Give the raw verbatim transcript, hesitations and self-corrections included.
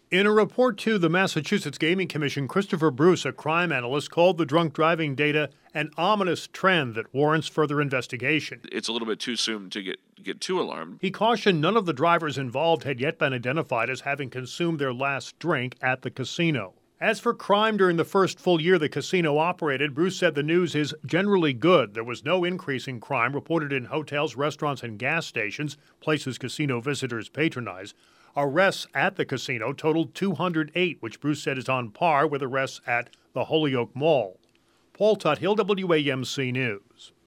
In a report to the Massachusetts Gaming Commission, Christopher Bruce, a crime analyst, called the drunk driving data an ominous trend that warrants further investigation. It's a little bit too soon to get, get too alarmed. He cautioned none of the drivers involved had yet been identified as having consumed their last drink at the casino. As for crime during the first full year the casino operated, Bruce said the news is generally good. There was no increase in crime reported in hotels, restaurants, and gas stations, places casino visitors patronize. Arrests at the casino totaled two hundred eight, which Bruce said is on par with arrests at the Holyoke Mall. Paul Tuthill, W A M C News.